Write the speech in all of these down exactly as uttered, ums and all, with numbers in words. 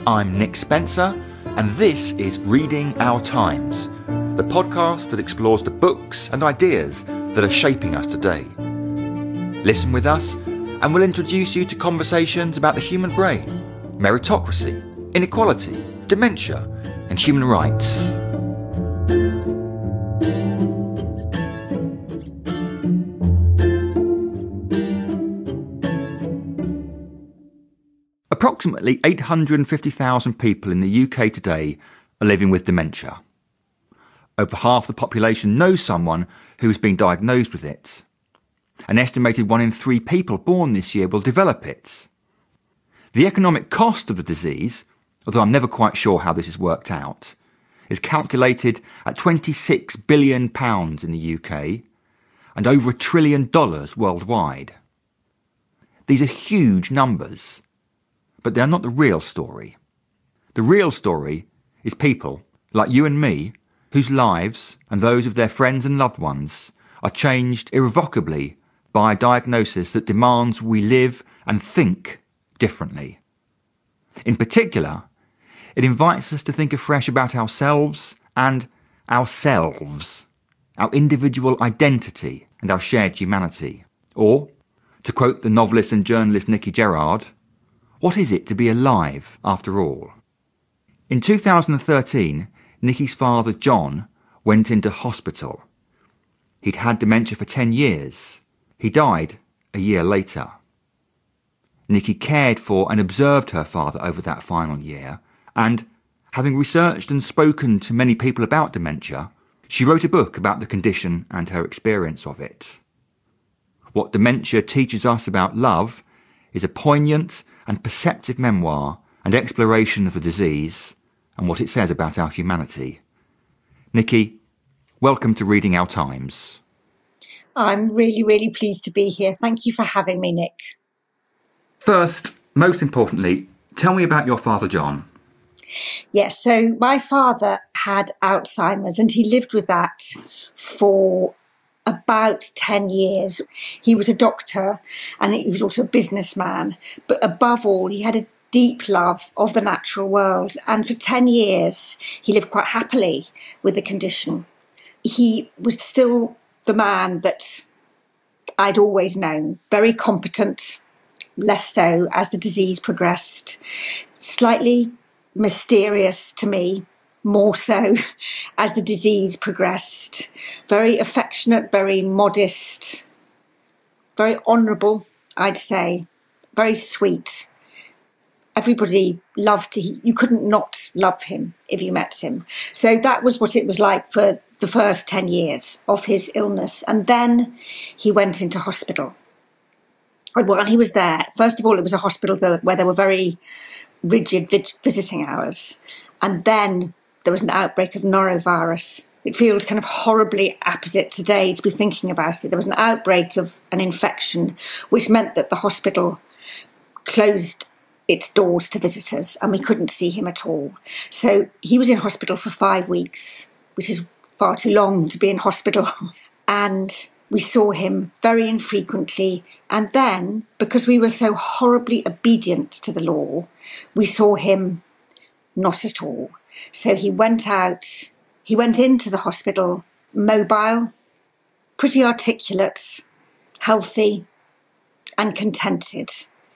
I'm Nick Spencer, and this is Reading Our Times, the podcast that explores the books and ideas that are shaping us today. Listen with us, and we'll introduce you to conversations about the human brain, meritocracy, inequality, dementia, and human rights. Approximately eight hundred fifty thousand people in the U K today are living with dementia. Over half the population knows someone who has been diagnosed with it. An estimated one in three people born this year will develop it. The economic cost of the disease, although I'm never quite sure how this is worked out, is calculated at twenty-six billion pounds in the U K and over a trillion dollars worldwide. These are huge numbers. But they're not the real story. The real story is people, like you and me, whose lives and those of their friends and loved ones are changed irrevocably by a diagnosis that demands we live and think differently. In particular, it invites us to think afresh about ourselves and ourselves, our individual identity and our shared humanity. Or, to quote the novelist and journalist Nicky Gerard, what is it to be alive, after all? In two thousand thirteen, Nicky's father, John, went into hospital. He'd had dementia for ten years. He died a year later. Nicky cared for and observed her father over that final year, and, having researched and spoken to many people about dementia, she wrote a book about the condition and her experience of it. What Dementia Teaches Us About Love is a poignant and perceptive memoir and exploration of the disease and what it says about our humanity. Nicky, welcome to Reading Our Times. I'm really, really pleased to be here. Thank you for having me, Nick. First, most importantly, tell me about your father, John. Yes, so my father had Alzheimer's and he lived with that for about ten years. He was a doctor and he was also a businessman, but above all, he had a deep love of the natural world. And for ten years, he lived quite happily with the condition. He was still the man that I'd always known, very competent, less so as the disease progressed, slightly mysterious to me, more so as the disease progressed. Very affectionate, very modest, very honourable, I'd say, very sweet. Everybody loved him. You couldn't not love him if you met him. So that was what it was like for the first ten years of his illness. And then he went into hospital. And while he was there, first of all, it was a hospital where there were very rigid visiting hours. And then there was an outbreak of norovirus. It feels kind of horribly apposite today to be thinking about it. There was an outbreak of an infection, which meant that the hospital closed its doors to visitors and we couldn't see him at all. So he was in hospital for five weeks, which is far too long to be in hospital. And we saw him very infrequently. And then, because we were so horribly obedient to the law, we saw him not at all. So he went out, he went into the hospital mobile, pretty articulate, healthy and contented.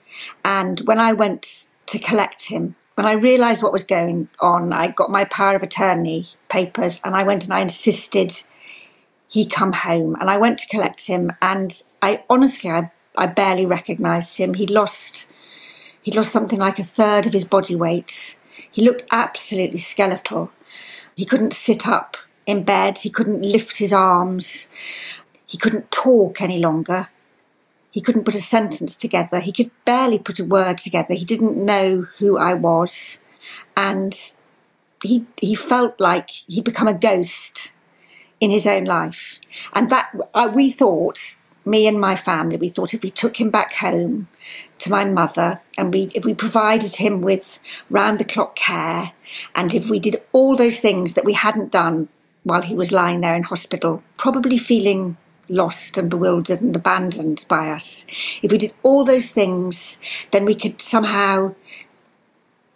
And when I went to collect him, when I realised what was going on, I got my power of attorney papers and I went and I insisted he come home. And I went to collect him and I honestly, I, I barely recognised him. He'd lost, he'd lost something like a third of his body weight. He looked absolutely skeletal. He couldn't sit up in bed. He couldn't lift his arms. He couldn't talk any longer. He couldn't put a sentence together. He could barely put a word together. He didn't know who I was. And he he felt like he'd become a ghost in his own life. And that uh, we thought, me and my family, we thought if we took him back home to my mother and we if we provided him with round-the-clock care and if we did all those things that we hadn't done while he was lying there in hospital, probably feeling lost and bewildered and abandoned by us, if we did all those things, then we could somehow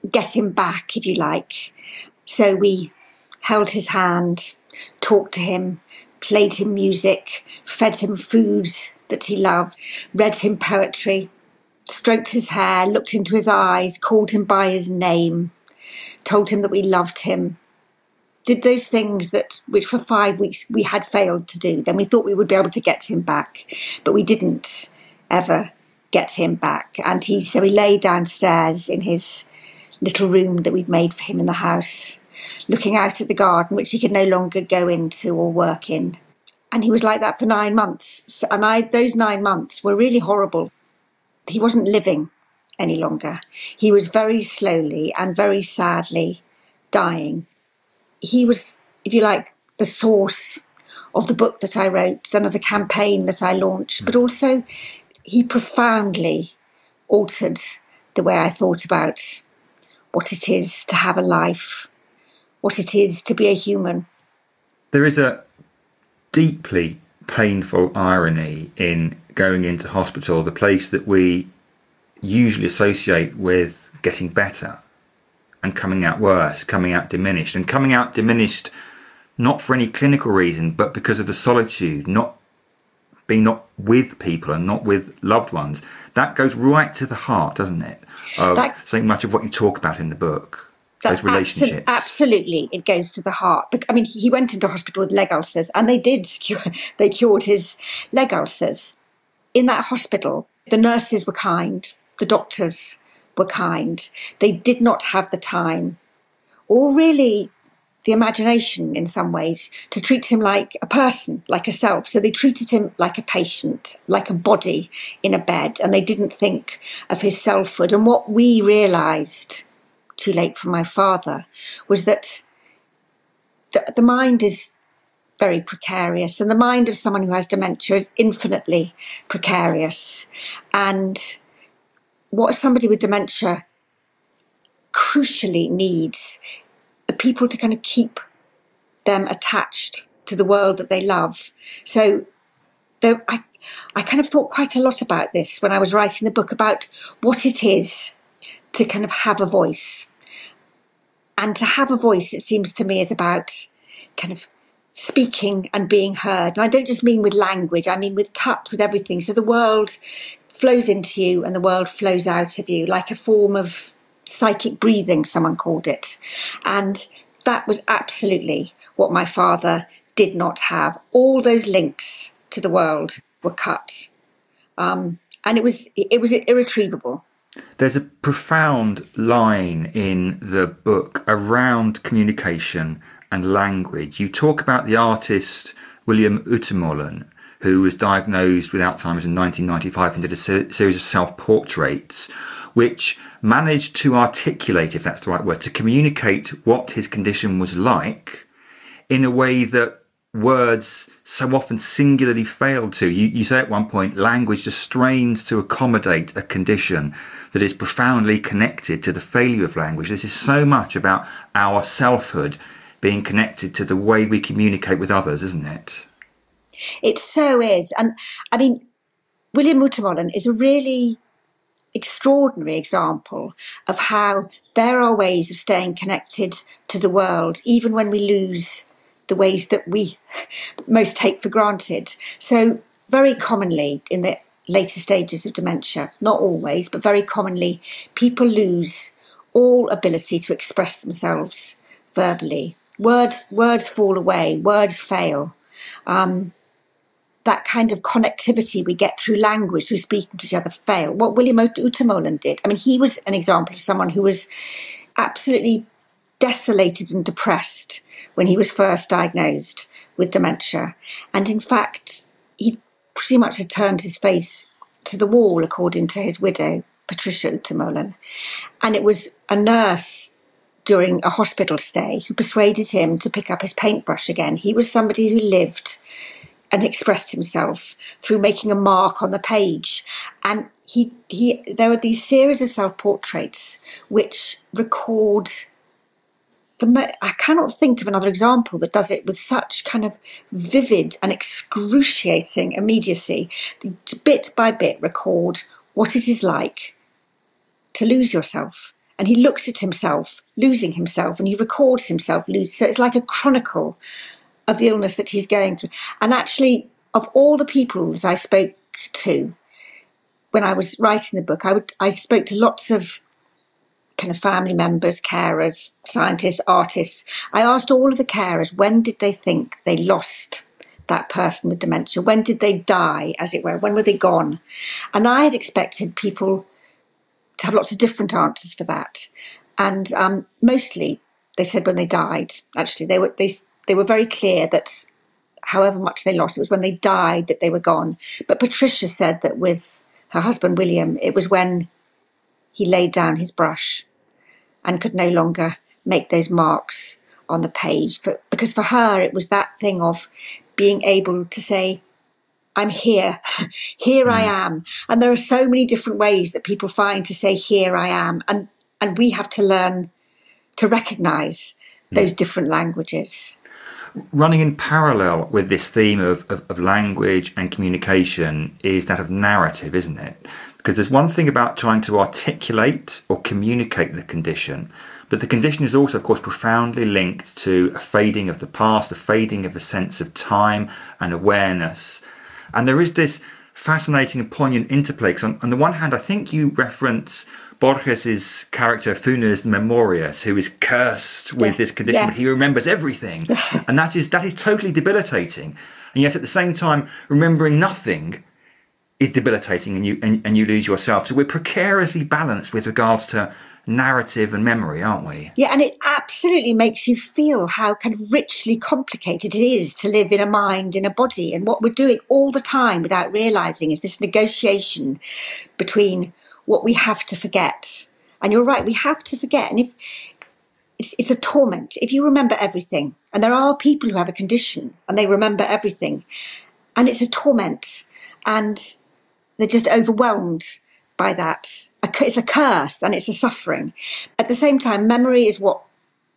get him back, if you like. So we held his hand, talked to him, played him music, fed him food that he loved, read him poetry, stroked his hair, looked into his eyes, called him by his name, told him that we loved him, did those things that which for five weeks we had failed to do. Then we thought we would be able to get him back, but we didn't ever get him back. And he so he lay downstairs in his little room that we'd made for him in the house, looking out at the garden, which he could no longer go into or work in. And he was like that for nine months. So, and I, those nine months were really horrible. He wasn't living any longer. He was very slowly and very sadly dying. He was, if you like, the source of the book that I wrote and of the campaign that I launched, but also he profoundly altered the way I thought about what it is to have a life, what it is to be a human. There is a deeply painful irony in going into hospital, the place that we usually associate with getting better, and coming out worse, coming out diminished, and coming out diminished not for any clinical reason, but because of the solitude, not being not with people and not with loved ones. That goes right to the heart, doesn't it, of that, so much of what you talk about in the book, those relationships. Absolutely, absolutely, it goes to the heart. But, I mean, he went into hospital with leg ulcers, and they did cure, they cured his leg ulcers. In that hospital, the nurses were kind, the doctors were kind. They did not have the time, or really the imagination in some ways, to treat him like a person, like a self. So they treated him like a patient, like a body in a bed, and they didn't think of his selfhood. And what we realised, too late for my father, was that the, the mind is very precarious, and the mind of someone who has dementia is infinitely precarious. And what somebody with dementia crucially needs are people to kind of keep them attached to the world that they love. So there, I, I kind of thought quite a lot about this when I was writing the book, about what it is to kind of have a voice. And to have a voice, it seems to me, is about kind of speaking and being heard. And I don't just mean with language, I mean with touch, with everything. So the world flows into you and the world flows out of you, like a form of psychic breathing, someone called it. And that was absolutely what my father did not have. All those links to the world were cut. Um, and it was it was irretrievable. There's a profound line in the book around communication and language. You talk about the artist William Utemolen, who was diagnosed with Alzheimer's in nineteen ninety-five and did a ser- series of self-portraits, which managed to articulate, if that's the right word, to communicate what his condition was like in a way that words so often singularly failed to. You, you say at one point, language just strains to accommodate a condition that is profoundly connected to the failure of language. This is so much about our selfhood being connected to the way we communicate with others, isn't it? It so is. And I mean, William Utemolen is a really extraordinary example of how there are ways of staying connected to the world, even when we lose the ways that we most take for granted. So very commonly in the later stages of dementia, not always, but very commonly, people lose all ability to express themselves verbally. Words, words fall away, words fail. Um, that kind of connectivity we get through language, through speaking to each other, fail. What William Utemolen did, I mean, he was an example of someone who was absolutely desolated and depressed when he was first diagnosed with dementia. And in fact, he pretty much had turned his face to the wall, according to his widow, Patricia Utemolen. And it was a nurse during a hospital stay who persuaded him to pick up his paintbrush again. He was somebody who lived and expressed himself through making a mark on the page. And he, he, there are these series of self-portraits which record the, I cannot think of another example that does it with such kind of vivid and excruciating immediacy. Bit by bit record what it is like to lose yourself and he looks at himself losing himself, and he records himself losing. So it's like a chronicle of the illness that he's going through. And actually, of all the people that I spoke to when I was writing the book, I would I spoke to lots of kind of family members, carers, scientists, artists. I asked all of the carers, when did they think they lost that person with dementia? When did they die, as it were? When were they gone? And I had expected people to have lots of different answers for that. And um, mostly they said when they died. Actually, they were they they were very clear that however much they lost, it was when they died that they were gone. But Patricia said that with her husband, William, it was when he laid down his brush and could no longer make those marks on the page. For, because for her, it was that thing of being able to say, I'm here, here mm. I am. And there are so many different ways that people find to say, here I am. And, and we have to learn to recognise mm. those different languages. Running in parallel with this theme of, of, of language and communication is that of narrative, isn't it? Because there's one thing about trying to articulate or communicate the condition, but the condition is also, of course, profoundly linked to a fading of the past, a fading of a sense of time and awareness. And there is this fascinating and poignant interplay. Because on, on the one hand, I think you reference Borges's character Funes Memorias, who is cursed with yeah, this condition, yeah. but he remembers everything. And that is that is totally debilitating. And yet at the same time, remembering nothing is debilitating, and you and, and you lose yourself. So we're precariously balanced with regards to narrative and memory, aren't we? Yeah, and it absolutely makes you feel how kind of richly complicated it is to live in a mind, in a body. And what we're doing all the time without realising is this negotiation between what we have to forget. And you're right, we have to forget. And if it's, it's a torment. If you remember everything, and there are people who have a condition and they remember everything, and it's a torment, and they're just overwhelmed by that. It's a curse and it's a suffering. At the same time, memory is what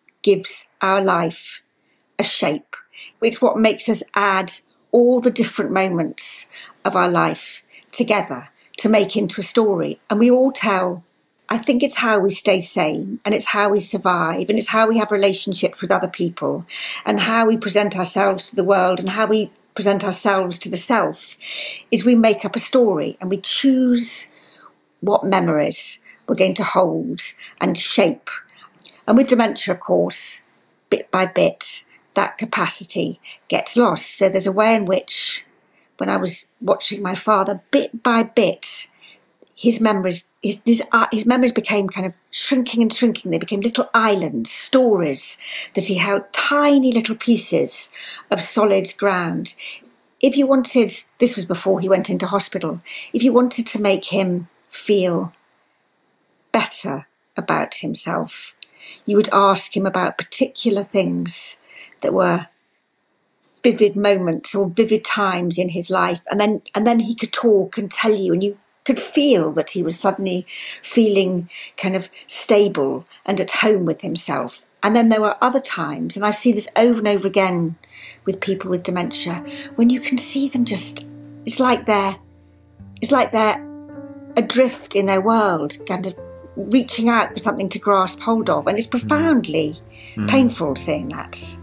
gives our life a shape. It's what makes us add all the different moments of our life together to make into a story. And we all tell, I think it's how we stay sane, and it's how we survive, and it's how we have relationships with other people, and how we present ourselves to the world, and how we present ourselves to the self, is we make up a story and we choose what memories we're going to hold and shape. And with dementia, of course, bit by bit, that capacity gets lost. So there's a way in which, when I was watching my father, bit by bit, his memories, his, his, his memories became kind of shrinking and shrinking. They became little islands, stories that he held, tiny little pieces of solid ground. If you wanted, this was before he went into hospital, if you wanted to make him feel better about himself, you would ask him about particular things that were vivid moments or vivid times in his life, and then and then he could talk and tell you, and you could feel that he was suddenly feeling kind of stable and at home with himself. And then there were other times, and I see this over and over again with people with dementia, when you can see them just, it's like they're it's like they're adrift in their world, kind of reaching out for something to grasp hold of. And it's profoundly mm. painful seeing that.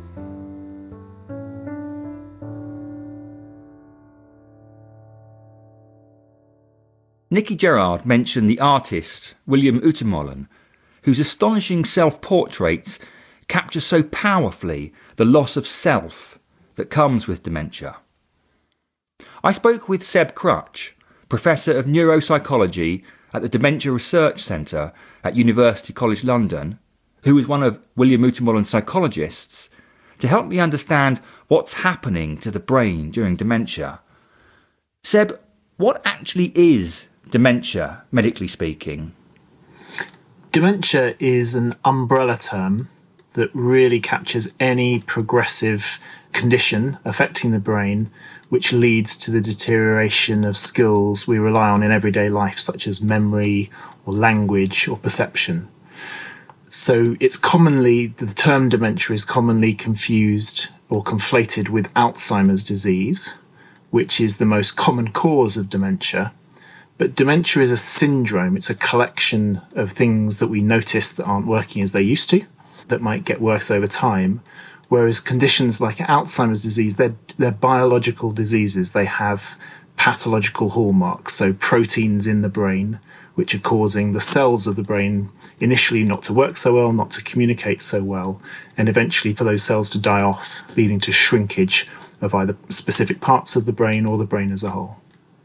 Nicky Gerard mentioned the artist William Utemolen, whose astonishing self-portraits capture so powerfully the loss of self that comes with dementia. I spoke with Seb Crutch, Professor of Neuropsychology at the Dementia Research Centre at University College London, who was one of William Utemolen's psychologists, to help me understand what's happening to the brain during dementia. Seb, what actually is dementia, medically speaking? Dementia is an umbrella term that really captures any progressive condition affecting the brain which leads to the deterioration of skills we rely on in everyday life, such as memory or language or perception. So it's commonly, the term dementia is commonly confused or conflated with Alzheimer's disease, which is the most common cause of dementia, But dementia is a syndrome. It's a collection of things that we notice that aren't working as they used to, that might get worse over time. Whereas conditions like Alzheimer's disease, they're, they're biological diseases. They have pathological hallmarks, so proteins in the brain, which are causing the cells of the brain initially not to work so well, not to communicate so well, and eventually for those cells to die off, leading to shrinkage of either specific parts of the brain or the brain as a whole.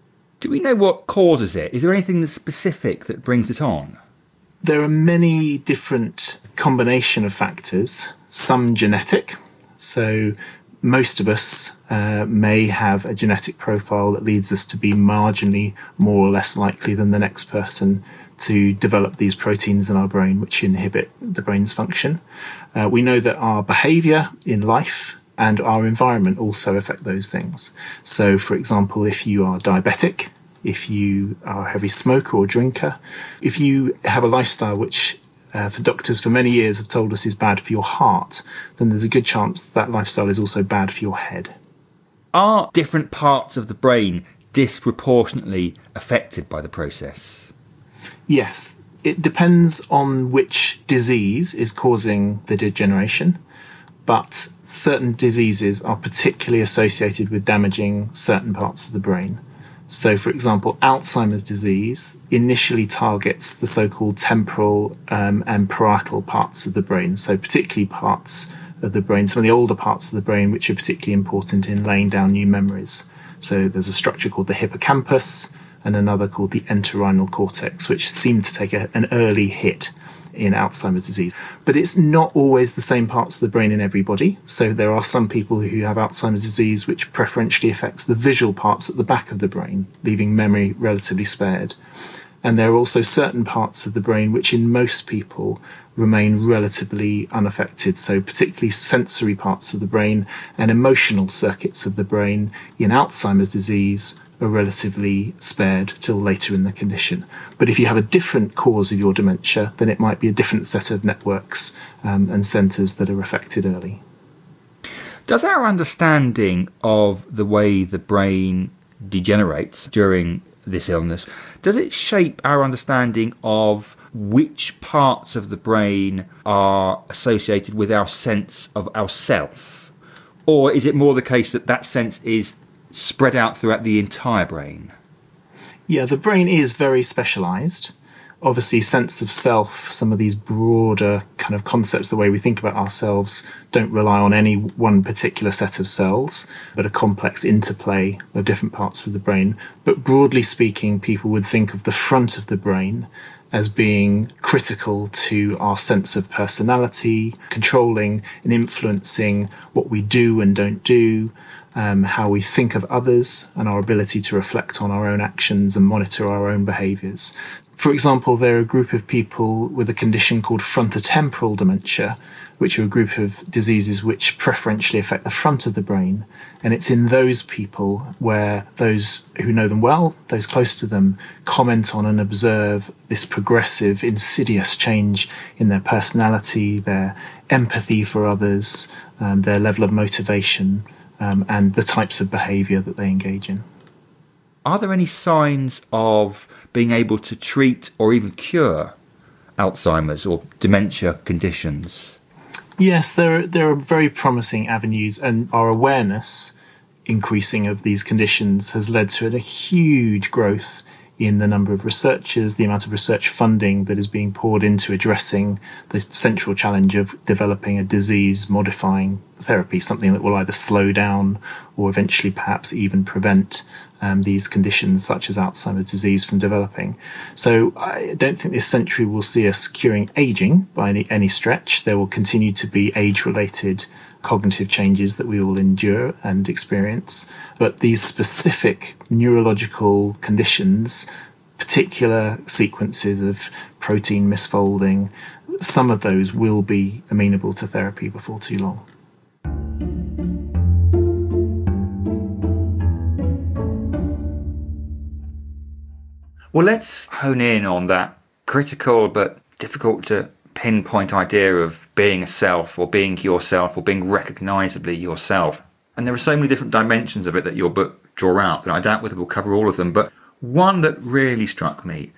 Do we know what causes it? Is there anything specific that brings it on? There are many different combination of factors, some genetic. So most of us uh, may have a genetic profile that leads us to be marginally more or less likely than the next person to develop these proteins in our brain which inhibit the brain's function. Uh, we know that our behaviour in life and our environment also affect those things. So, for example, if you are diabetic, if you are a heavy smoker or drinker, if you have a lifestyle which uh, for doctors for many years have told us is bad for your heart, then there's a good chance that, that lifestyle is also bad for your head. Are different parts of the brain disproportionately affected by the process? Yes, it depends on which disease is causing the degeneration, but certain diseases are particularly associated with damaging certain parts of the brain. So, for example, Alzheimer's disease initially targets the so-called temporal um, and parietal parts of the brain, so particularly parts of the brain, some of the older parts of the brain which are particularly important in laying down new memories. So there's a structure called the hippocampus and another called the entorhinal cortex, which seem to take a, an early hit in Alzheimer's disease. But it's not always the same parts of the brain in everybody. So there are some people who have Alzheimer's disease which preferentially affects the visual parts at the back of the brain, leaving memory relatively spared. And there are also certain parts of the brain which in most people remain relatively unaffected. So particularly sensory parts of the brain and emotional circuits of the brain in Alzheimer's disease are relatively spared till later in the condition. But if you have a different cause of your dementia, then it might be a different set of networks um, and centres that are affected early. Does our understanding of the way the brain degenerates during this illness, does it shape our understanding of which parts of the brain are associated with our sense of ourself? Or is it more the case that that sense is spread out throughout the entire brain? Yeah, the brain is very specialised. Obviously, sense of self, some of these broader kind of concepts, the way we think about ourselves, don't rely on any one particular set of cells, but a complex interplay of different parts of the brain. But broadly speaking, people would think of the front of the brain as being critical to our sense of personality, controlling and influencing what we do and don't do, um, how we think of others, and our ability to reflect on our own actions and monitor our own behaviours. For example, there are a group of people with a condition called frontotemporal dementia, which are a group of diseases which preferentially affect the front of the brain. And it's in those people where those who know them well, those close to them, comment on and observe this progressive, insidious change in their personality, their empathy for others, um, their level of motivation, um, and the types of behaviour that they engage in. Are there any signs of being able to treat or even cure Alzheimer's or dementia conditions? Yes, there are, there are very promising avenues, and our awareness increasing of these conditions has led to a huge growth in the number of researchers, the amount of research funding that is being poured into addressing the central challenge of developing a disease-modifying therapy, something that will either slow down or eventually perhaps even prevent um, these conditions such as Alzheimer's disease from developing. So I don't think this century will see us curing aging by any, any stretch. There will continue to be age-related cognitive changes that we all endure and experience. But these specific neurological conditions, particular sequences of protein misfolding, some of those will be amenable to therapy before too long. Well, let's hone in on that critical but difficult to pinpoint idea of being a self or being yourself or being recognisably yourself. And there are so many different dimensions of it that your book draw out that I doubt whether we'll cover all of them. But One that really struck me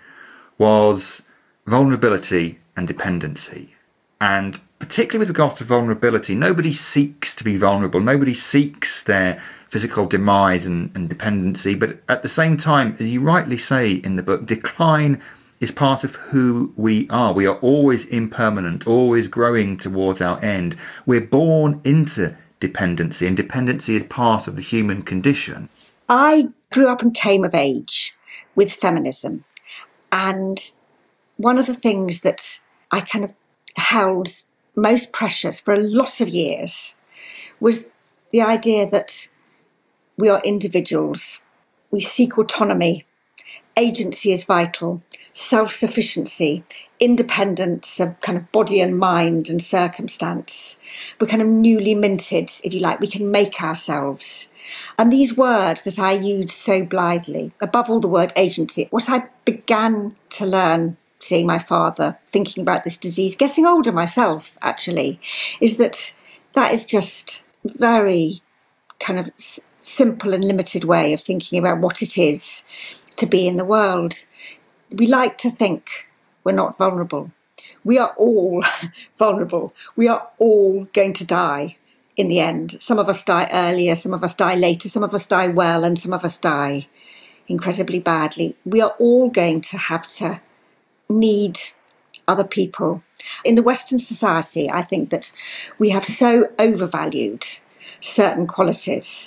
was vulnerability and dependency. And particularly with regard to vulnerability, nobody seeks to be vulnerable. Nobody seeks their physical demise and, and dependency. But at the same time, as you rightly say in the book, decline is part of who we are. We are always impermanent, always growing towards our end. We're born into dependency, and dependency is part of the human condition. I grew up and came of age with feminism. And one of the things that I kind of held most precious for a lot of years was the idea that we are individuals. We seek autonomy. Agency is vital. Self-sufficiency, independence of kind of body and mind and circumstance. We're kind of newly minted, if you like. We can make ourselves. And these words that I used so blithely, above all the word agency, what I began to learn seeing my father, thinking about this disease, getting older myself, actually, is that that is just a very kind of s- simple and limited way of thinking about what it is to be in the world. We like to think we're not vulnerable. We are all vulnerable. We are all going to die in the end. Some of us die earlier, some of us die later, some of us die well, and some of us die incredibly badly. We are all going to have to need other people. In the Western society, I think that we have so overvalued certain qualities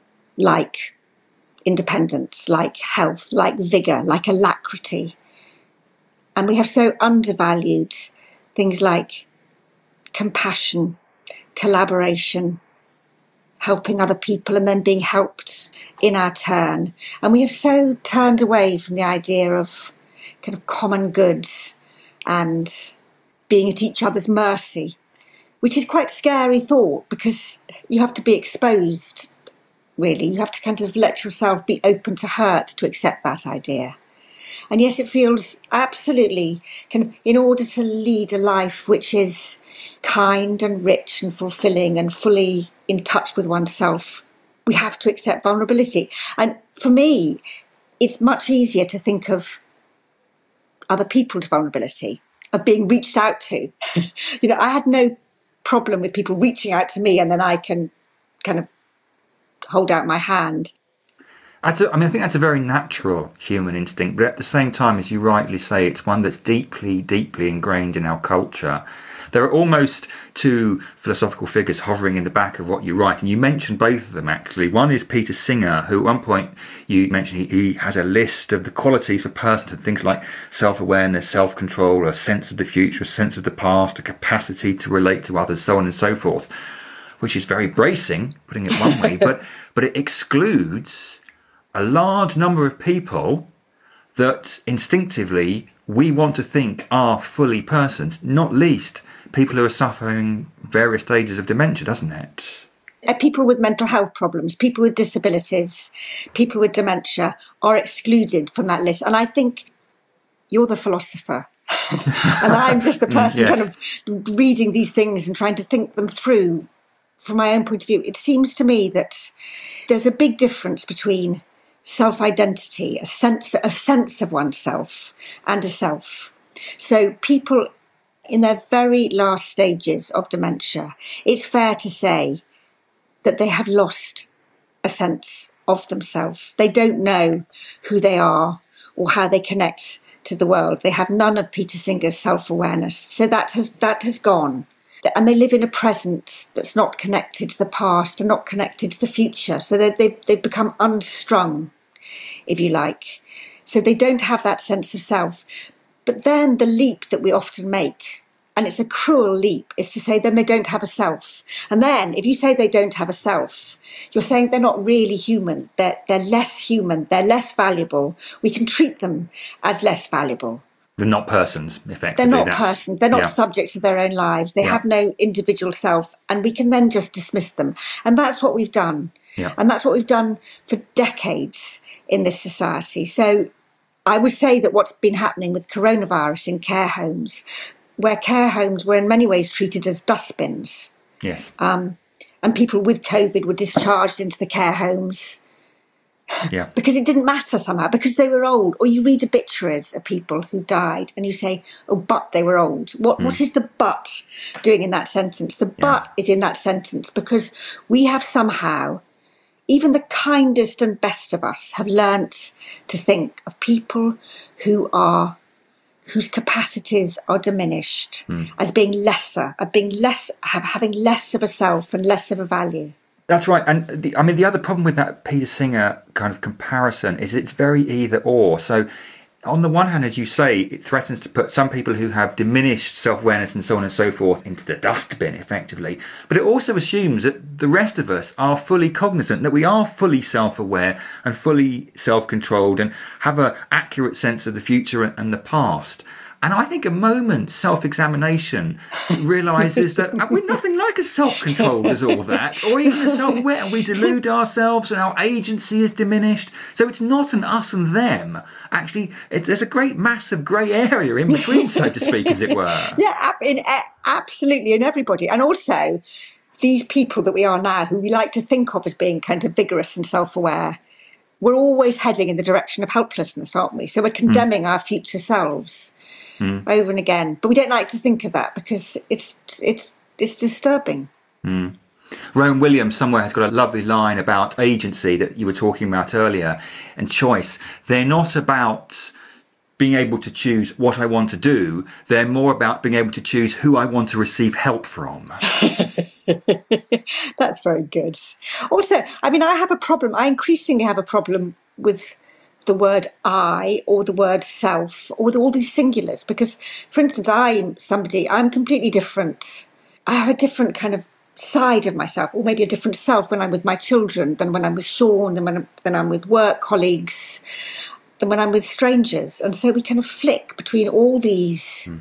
like independence, like health, like vigour, like alacrity. And we have so undervalued things like compassion, collaboration, helping other people and then being helped in our turn. And we have so turned away from the idea of kind of common good and being at each other's mercy, which is quite a scary thought because you have to be exposed, really. You have to kind of let yourself be open to hurt to accept that idea. And yes, it feels absolutely kind of, in order to lead a life which is kind and rich and fulfilling and fully in touch with oneself, we have to accept vulnerability. And for me, it's much easier to think of other people's vulnerability, of being reached out to. You know, I had no problem with people reaching out to me and then I can kind of hold out my hand. That's a, I mean, I think that's a very natural human instinct, but at the same time, as you rightly say, it's one that's deeply, deeply ingrained in our culture. There are almost two philosophical figures hovering in the back of what you write, and you mentioned both of them, actually. One is Peter Singer, who at one point you mentioned he, he has a list of the qualities for personhood, things like self-awareness, self-control, a sense of the future, a sense of the past, a capacity to relate to others, so on and so forth, which is very bracing, putting it one way, but but it excludes a large number of people that instinctively we want to think are fully persons, not least people who are suffering various stages of dementia, doesn't it? People with mental health problems, people with disabilities, people with dementia are excluded from that list. And I think you're the philosopher. And I'm just the person yes. kind of reading these things and trying to think them through from my own point of view. It seems to me that there's a big difference between self-identity, a sense, a sense of oneself, and a self. So people in their very last stages of dementia, it's fair to say that they have lost a sense of themselves. They don't know who they are or how they connect to the world. They have none of Peter Singer's self-awareness. So that has that has gone. And they live in a present that's not connected to the past and not connected to the future. So they, they, they've become unstrung, if you like. So they don't have that sense of self. But then the leap that we often make, and it's a cruel leap, is to say then they don't have a self. And then if you say they don't have a self, you're saying they're not really human. They're, they're less human. They're less valuable. We can treat them as less valuable. They're not persons, effectively. They're not That's, persons. They're not yeah. subject to their own lives. They yeah. have no individual self, and we can then just dismiss them. And that's what we've done. Yeah. And that's what we've done for decades in this society. So I would say that what's been happening with coronavirus in care homes, where care homes were in many ways treated as dustbins. Yes. Um, and people with COVID were discharged into the care homes Yeah. Because it didn't matter somehow, because they were old. Or you read obituaries of people who died and you say, oh, but they were old. What mm. What is the but doing in that sentence? The but yeah. is in that sentence because we have somehow, even the kindest and best of us have learnt to think of people who are, whose capacities are diminished mm. as being lesser, as being less, having less of a self and less of a value. That's right. And the, I mean, the other problem with that Peter Singer kind of comparison is it's very either or. So on the one hand, as you say, it threatens to put some people who have diminished self-awareness and so on and so forth into the dustbin, effectively. But it also assumes that the rest of us are fully cognizant, that we are fully self-aware and fully self-controlled and have an accurate sense of the future and the past. And I think a moment's self-examination realises that we're nothing like as self-controlled as all that, or even as self-aware. And we delude ourselves and our agency is diminished. So it's not an us and them. Actually, it, there's a great massive grey area in between, so to speak, as it were. Yeah, in, absolutely, in everybody. And also, these people that we are now, who we like to think of as being kind of vigorous and self-aware, we're always heading in the direction of helplessness, aren't we? So we're condemning mm. our future selves. Mm. over and again, but we don't like to think of that because it's it's it's disturbing. Mm. Rowan Williams somewhere has got a lovely line about agency that you were talking about earlier and choice. They're not about being able to choose what I want to do. They're more about being able to choose who I want to receive help from. That's very good. Also, I mean, I have a problem. I increasingly have a problem with the word I or the word self or the, all these singulars, because, for instance, I'm somebody, I'm completely different. I have a different kind of side of myself, or maybe a different self when I'm with my children than when I'm with Sean, than when I'm, than I'm with work colleagues, than when I'm with strangers. And so we kind of flick between all these mm.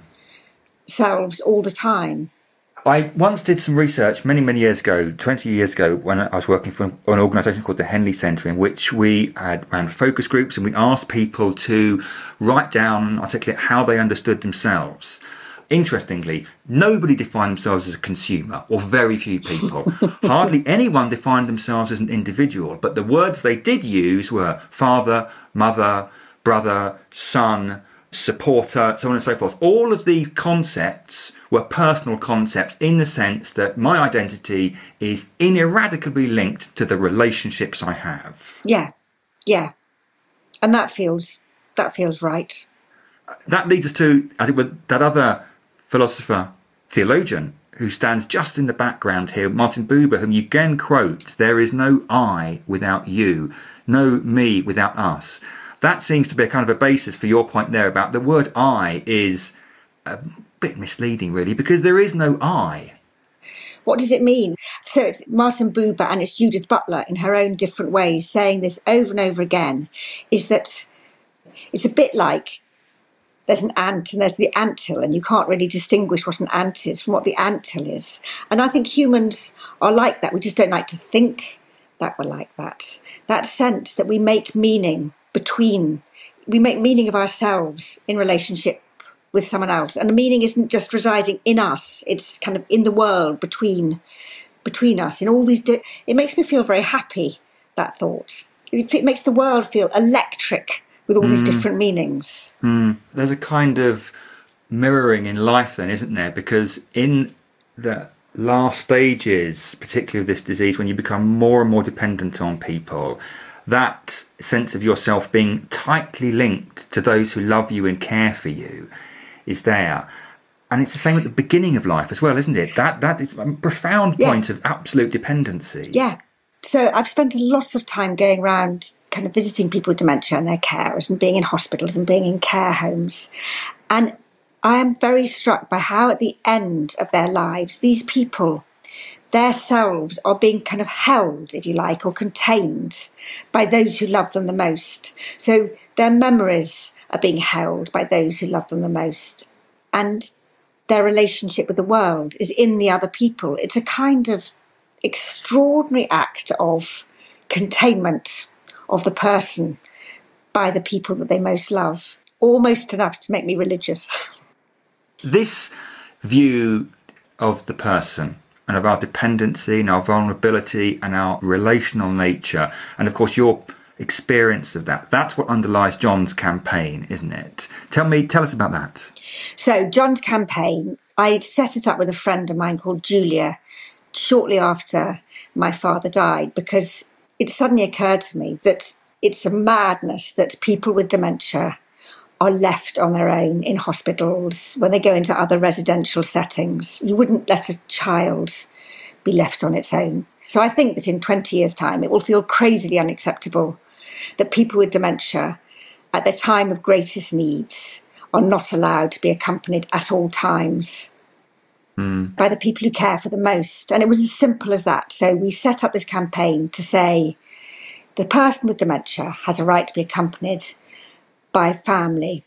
selves all the time. I once did some research many, many years ago, twenty years ago, when I was working for an organisation called the Henley Centre, in which we had ran focus groups and we asked people to write down and articulate how they understood themselves. Interestingly, nobody defined themselves as a consumer, or very few people. Hardly anyone defined themselves as an individual, but the words they did use were father, mother, brother, son, supporter, so on and so forth. All of these concepts were personal concepts in the sense that my identity is ineradicably linked to the relationships I have. Yeah, yeah. And that feels that feels right. That leads us to, I think, that other philosopher, theologian, who stands just in the background here, Martin Buber, whom you again quote, there is no I without you, no me without us. That seems to be a kind of a basis for your point there about the word I is a bit misleading, really, because there is no I. What does it mean? So it's Martin Buber and it's Judith Butler in her own different ways saying this over and over again, is that it's a bit like there's an ant and there's the anthill, and you can't really distinguish what an ant is from what the anthill is. And I think humans are like that. We just don't like to think that we're like that. That sense that we make meaning between, we make meaning of ourselves in relationship with someone else. And the meaning isn't just residing in us. It's kind of in the world between between us. In all these, di- it makes me feel very happy, that thought. It, it makes the world feel electric with all mm. these different meanings. Mm. There's a kind of mirroring in life then, isn't there? Because in the last stages, particularly of this disease, when you become more and more dependent on people, that sense of yourself being tightly linked to those who love you and care for you is there. And it's the same at the beginning of life as well, isn't it? That that is a profound point yeah. of absolute dependency. Yeah. So I've spent a lot of time going around kind of visiting people with dementia and their carers and being in hospitals and being in care homes. And I am very struck by how at the end of their lives, these people, their selves are being kind of held, if you like, or contained by those who love them the most. So their memories are being held by those who love them the most. And their relationship with the world is in the other people. It's a kind of extraordinary act of containment of the person by the people that they most love. Almost enough to make me religious. This view of the person and of our dependency and our vulnerability and our relational nature, and of course your experience of that. That's what underlies John's campaign, isn't it? Tell me, tell us about that. So John's campaign, I set it up with a friend of mine called Julia shortly after my father died, because it suddenly occurred to me that it's a madness that people with dementia are left on their own in hospitals, when they go into other residential settings. You wouldn't let a child be left on its own. So I think that in twenty years' time, it will feel crazily unacceptable that people with dementia, at their time of greatest needs, are not allowed to be accompanied at all times mm. by the people who care for the most. And it was as simple as that. So we set up this campaign to say the person with dementia has a right to be accompanied by family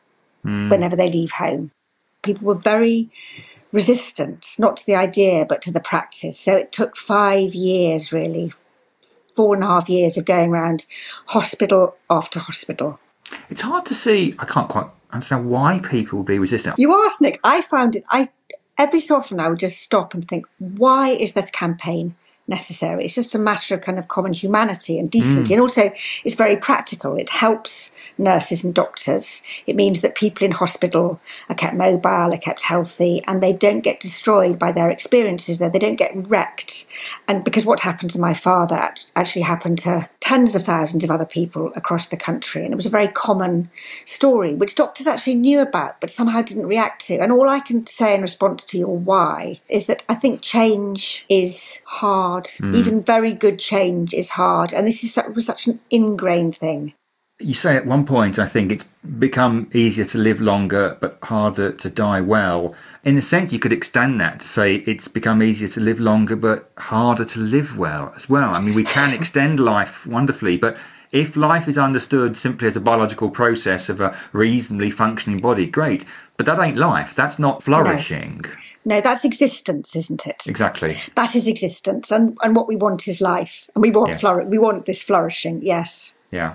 mm. whenever they leave home. People were very resistant, not to the idea, but to the practice. So it took five years, really, four and a half years of going around hospital after hospital. It's hard to see, I can't quite understand why people would be resistant. You asked, Nick. I found it, I every so often I would just stop and think, why is this campaign necessary? It's just a matter of kind of common humanity and decency. Mm. And also, it's very practical. It helps nurses and doctors. It means that people in hospital are kept mobile, are kept healthy, and they don't get destroyed by their experiences there. They don't get wrecked. And because what happened to my father actually happened to tens of thousands of other people across the country. And it was a very common story, which doctors actually knew about, but somehow didn't react to. And all I can say in response to your why is that I think change is hard. Mm. Even very good change is hard. And this is such, was such an ingrained thing. You say at one point, I think, it's become easier to live longer but harder to die well. In a sense, you could extend that to say it's become easier to live longer but harder to live well as well. I mean, we can extend life wonderfully, but if life is understood simply as a biological process of a reasonably functioning body, great. But that ain't life. That's not flourishing. No, no that's existence, isn't it? Exactly. That is existence. And, and what we want is life. And we want yes. flour- we want this flourishing, yes. Yeah.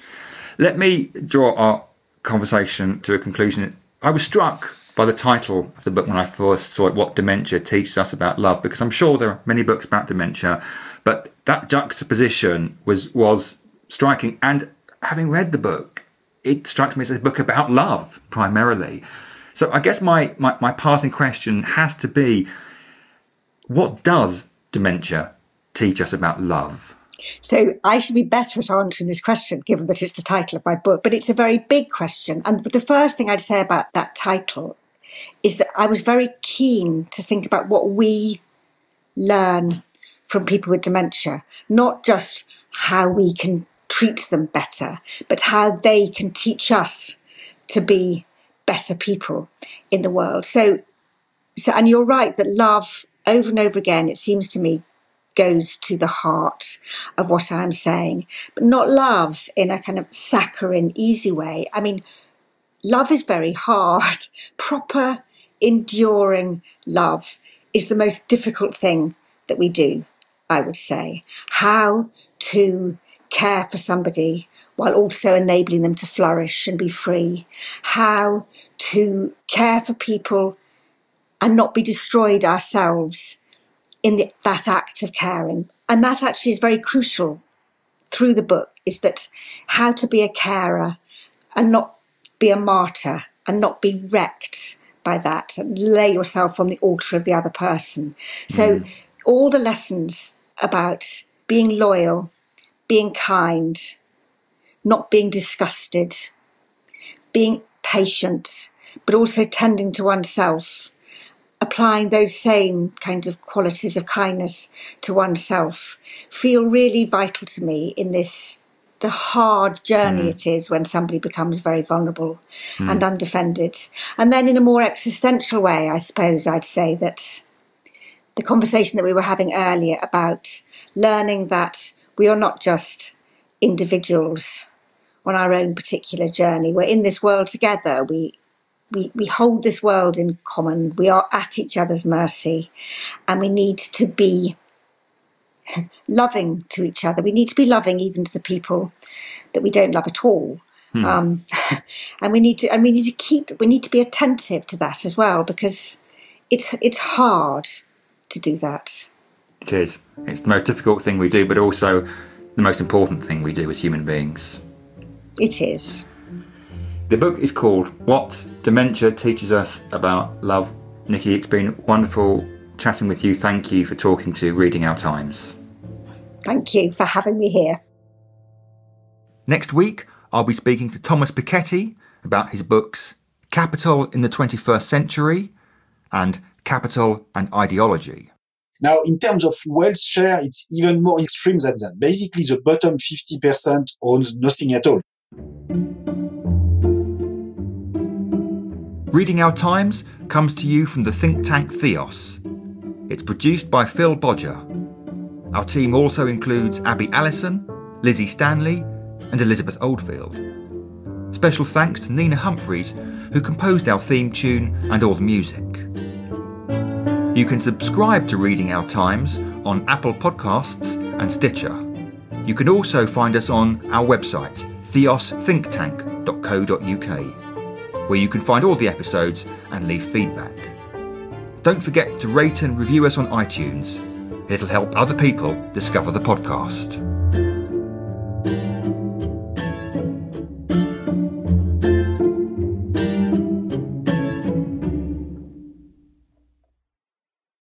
Let me draw our conversation to a conclusion. I was struck by the title of the book when I first saw it, What Dementia Teaches Us About Love, because I'm sure there are many books about dementia, but that juxtaposition was was striking. And having read the book, it strikes me as a book about love, primarily. So I guess my, my, my parting question has to be, what does dementia teach us about love? So I should be better at answering this question, given that it's the title of my book. But it's a very big question. And the first thing I'd say about that title is that I was very keen to think about what we learn from people with dementia, not just how we can treat them better, but how they can teach us to be better people in the world. So, so and you're right that love, over and over again, it seems to me, goes to the heart of what I'm saying, but not love in a kind of saccharine, easy way. I mean, love is very hard. Proper, enduring love is the most difficult thing that we do, I would say. How to care for somebody while also enabling them to flourish and be free. How to care for people and not be destroyed ourselves in the, that act of caring. And that actually is very crucial through the book, is that how to be a carer and not be a martyr and not be wrecked by that, and lay yourself on the altar of the other person. So mm. all the lessons about being loyal, being kind, not being disgusted, being patient, but also tending to oneself, applying those same kind of qualities of kindness to oneself, feel really vital to me in this, the hard journey mm. it is when somebody becomes very vulnerable mm. and undefended. And then in a more existential way, I suppose I'd say that the conversation that we were having earlier about learning that we are not just individuals on our own particular journey. We're in this world together. We We, we hold this world in common. We are at each other's mercy, and we need to be loving to each other. We need to be loving even to the people that we don't love at all. Hmm. Um, and we need to, and we need to keep, we need to be attentive to that as well, because it's it's hard to do that. It is. It's the most difficult thing we do, but also the most important thing we do as human beings. It is. The book is called What Dementia Teaches Us About Love. Nikki, it's been wonderful chatting with you. Thank you for talking to Reading Our Times. Thank you for having me here. Next week, I'll be speaking to Thomas Piketty about his books Capital in the twenty-first Century and Capital and Ideology. Now, in terms of wealth share, it's even more extreme than that. Basically, the bottom fifty percent owns nothing at all. Reading Our Times comes to you from the think tank Theos. It's produced by Phil Bodger. Our team also includes Abby Allison, Lizzie Stanley and Elizabeth Oldfield. Special thanks to Nina Humphreys, who composed our theme tune and all the music. You can subscribe to Reading Our Times on Apple Podcasts and Stitcher. You can also find us on our website, theos think tank dot co dot uk, where you can find all the episodes and leave feedback. Don't forget to rate and review us on iTunes. It'll help other people discover the podcast.